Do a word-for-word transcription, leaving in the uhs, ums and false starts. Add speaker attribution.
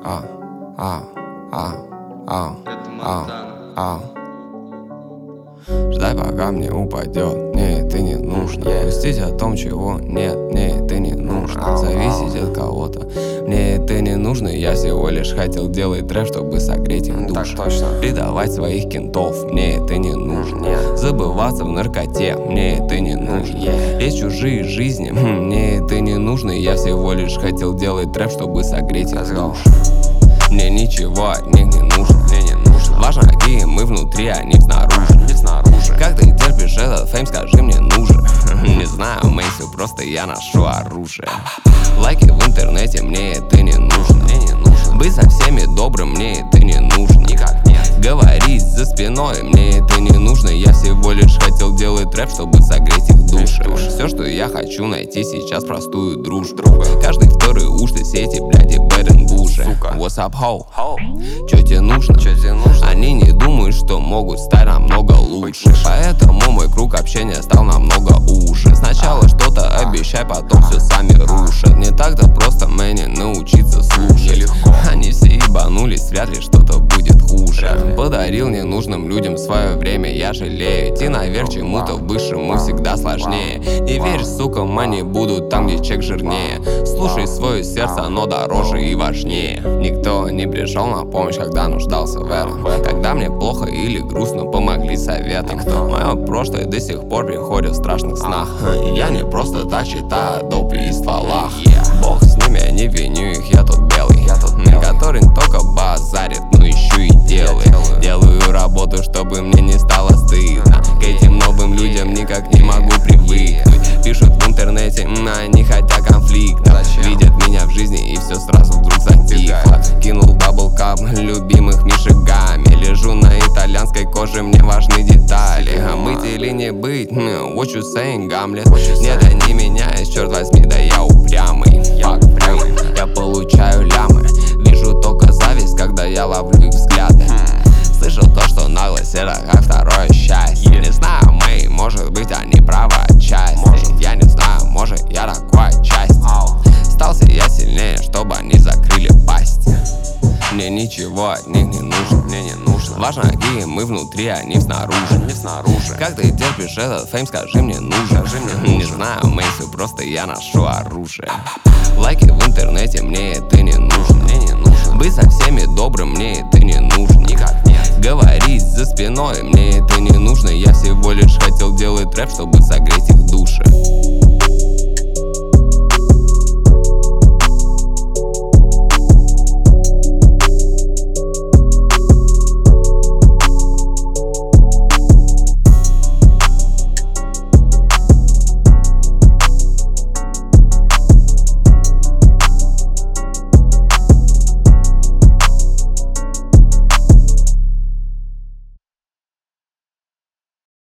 Speaker 1: а, а, а, а, а, а. Ждай, пока мне упадет, мне это не нужно. Грустить о том, чего нет, мне это не нужно. Зависеть от кого-то, мне это не нужно. Я всего лишь хотел делать трэп, чтобы согреть их душу. Предавать своих кентов, мне это не нужно. Забываться в наркоте, мне это не нужно. Есть чужие жизни, мне это не нужно. Я всего лишь хотел делать трэп, чтобы согреть их душу. Мне ничего от них не нужно, мне не нужно. Важно, какие мы внутри, а не снаружи, не снаружи. Как ты терпишь этот фейм, скажи мне, нужен? Не знаю, Мэйсю, просто я ношу оружие. Лайки в интернете, мне это не нужно, мне не нужно. Быть со всеми добрым, мне это не нужно. Никак нет. Говорить за спиной, мне это не нужно. Я всего лишь хотел делать трэп, чтобы согреть их души. Все, что я хочу найти сейчас, простую дружбу. Каждый второй уж ты сети, бляди, бэдэн буши. What's up, ho? Чё тебе нужно? Чё тебе нужно? Они не думают, что могут стать намного лучше. Поэтому мой круг общения стал намного уже. Сначала что-то обещай, потом все сами рушат. Не так-то просто мне научиться слушать. Они все ебанулись, вряд ли что-то будет хуже. Подарил ненужным людям свое время, я жалею. Идти наверх чему-то высшему всегда сложнее. Не верь, сука, мани будут там, где чек жирнее. Слушай свое сердце, оно дороже и важнее. Никто не пришел на помощь, когда нуждался в этом. Когда мне плохо или грустно, помогли советом. Мое прошлое до сих пор приходит в страшных снах. И я не просто так читаю допы и стволах. Бог с ними, я не виню их, я тут белый, я тут который не только базарит, но еще и делает. Делаю работу, чтобы мне не стало стыдно. К этим новым людям никак не могу привыкнуть. Пишут в интернете, они хотят конфликта. Видят меня в жизни и все сразу вдруг затихло. Кинул даблкап любимых мишигами. Лежу на итальянской коже, мне важны детали. А быть или не быть, what you saying, Гамлет? Нет, я не меняюсь, черт возьми, да я упрямый. Я получаю лямы, вижу только зависть, когда я ловлю их взгляды. Слышал то, что наглость это как второе счастье. Не знаю, Мэй, может быть они правы отчасти. Я не знаю, может я такой отчасти. Стался я сильнее, чтобы они закрыли пасть. Мне ничего от них не нужно, мне не нужно. Важно, какие мы внутри, а не снаружи, не снаружи. Как ты терпишь этот фейм, скажи мне, нужен? Скажи мне, не знаю, Мэйсю, просто я ношу оружие. Лайки в интернете, мне это не нужно, мне не нужно. Быть со всеми добрым, мне это не нужно. Никак нет. Говорить за спиной, мне это не нужно. Я всего лишь хотел делать трэп, чтобы